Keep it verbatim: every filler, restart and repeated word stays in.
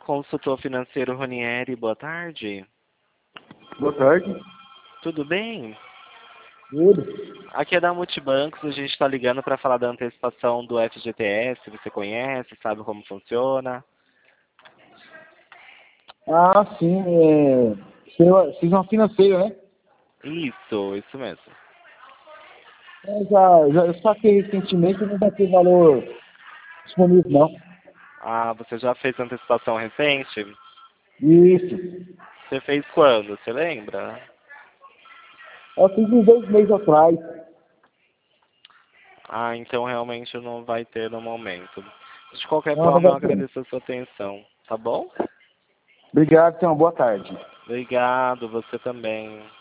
Consultor financeiro Ronieri, boa tarde. Boa tarde. Tudo bem? Tudo. Aqui é da Multibancos, a gente está ligando para falar da antecipação do F G T S, você conhece, sabe como funciona? Ah, sim. É... Fiz uma financeira, né? Isso, isso mesmo. Eu já, já eu saquei recentemente e não vai ter valor disponível, não. Ah, você já fez antecipação recente? Isso. Você fez quando? Você lembra? Eu fiz uns dois meses atrás. Ah, então realmente não vai ter no momento. De qualquer Não, não forma, eu vai ter. agradeço a sua atenção, tá bom? Obrigado, tenha uma boa tarde. Obrigado, você também.